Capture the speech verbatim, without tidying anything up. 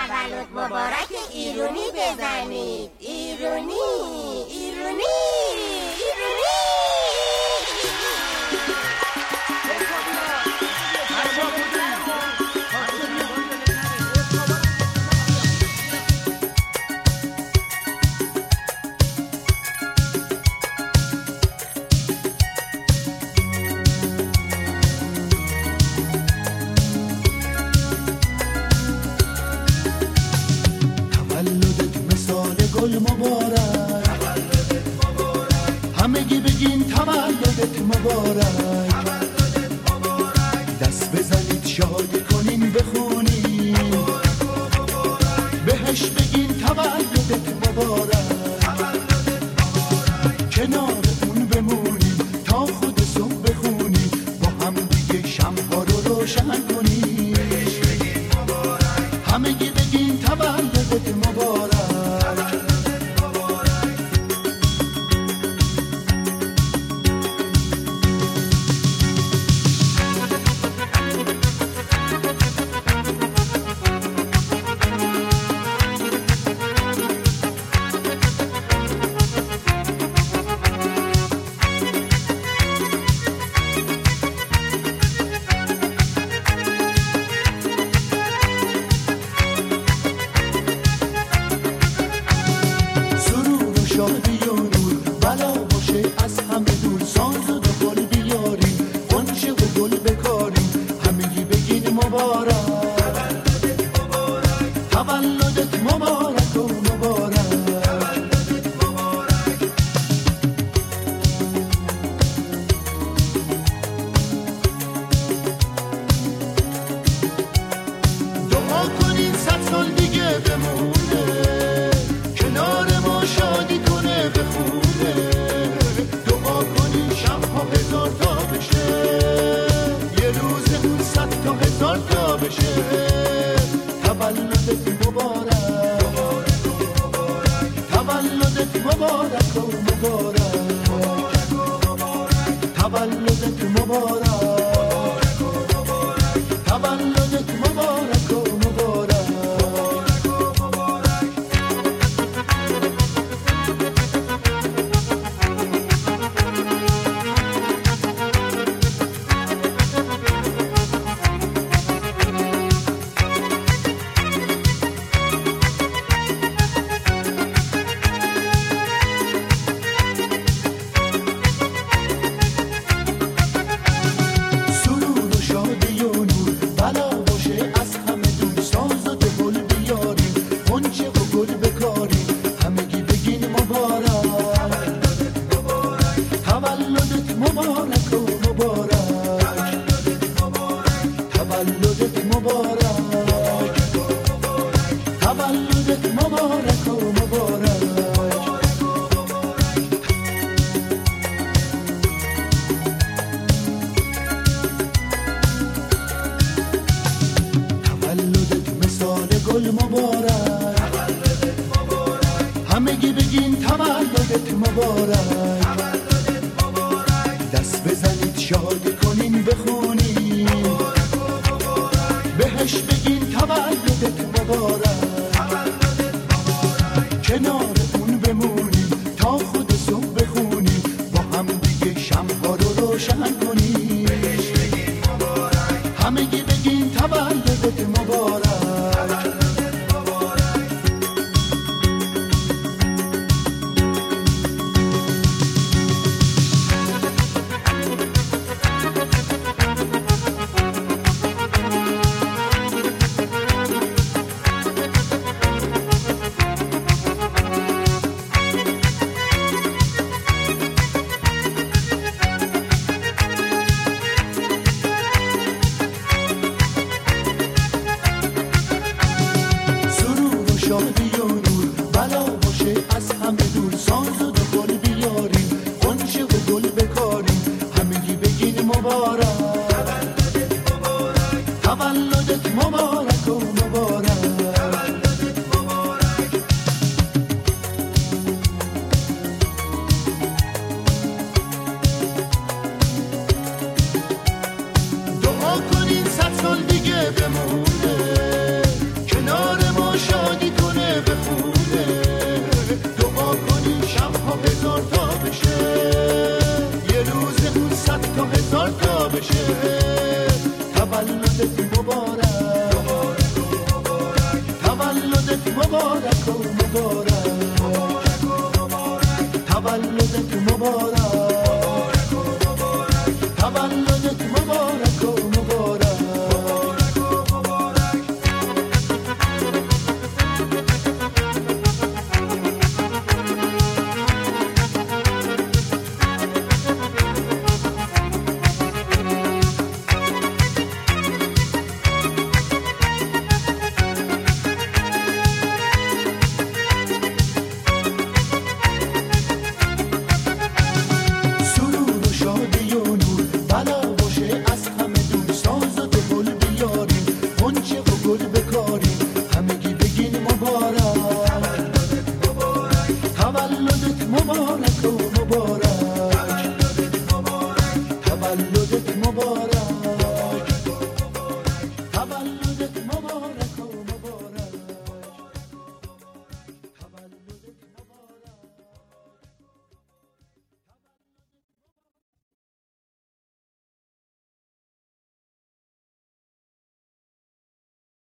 تولد مبارک ایرونی بزنید. ایرونی ایرونی ایرونی. گل مبارک، تولدت مبارک، همگی بگین تولدت مبارک، تولدت مبارک، دست بزنید شادی کنین بخونین مبارک و مبارک، بهش بگین تولدت مبارک، تولدت مبارک، کنار اون بمونین تا خود صبح بخونین، با هم دیگه شمع‌ها رو روشن کنین، بهش بگین مبارک، همگی بگین تولدت مبارک. شادی و نور بلا باشه از همه دور، ساز و گل بیاریم غنچه و گل بکاریم، همگی بگین مبارک، تولدت مبارک، تولدت مبارک و مبارک، تولدت مبارک. دعا کنین صد سال دیگه بمونه، کنار ما شادی کنه بخونه، دعا کنین شب‌ها هزار تا بشه، یه روز اون صد تا هزار تا بشه، تولدت مبارک، تولدت مبارک و مبارک، تولدت مبارک، تولدت مبارک و مبارک. گل مبارک، تولدت مبارک، همگی بگین تولدت مبارک، تولدت مبارک، دست بزنید شادی کنین بخونین مبارک و مبارک، بهش بگین تولدت مبارک، تولدت مبارک، کنار اون بمونین تا خود صبح بخونین، با هم دیگه شمع‌ها رو روشن کنین، بهش بگین مبارک، همگی بگین تولدت مبارک. شادی و نور بلا باشه از همه دور، ساز و گل بیاریم غنچه و گل بکاریم، همگی بگین مبارک، تولدت مبارک، تولدت مبارک و مبارک، تولدت مبارک. دعا کنین صد سال دیگه بمونه، کنار ما تولدت مبارک و مبارک، تولدت مبارک، تولدت مبارک و مبارک. تولدت مبارک، تولدت مبارک.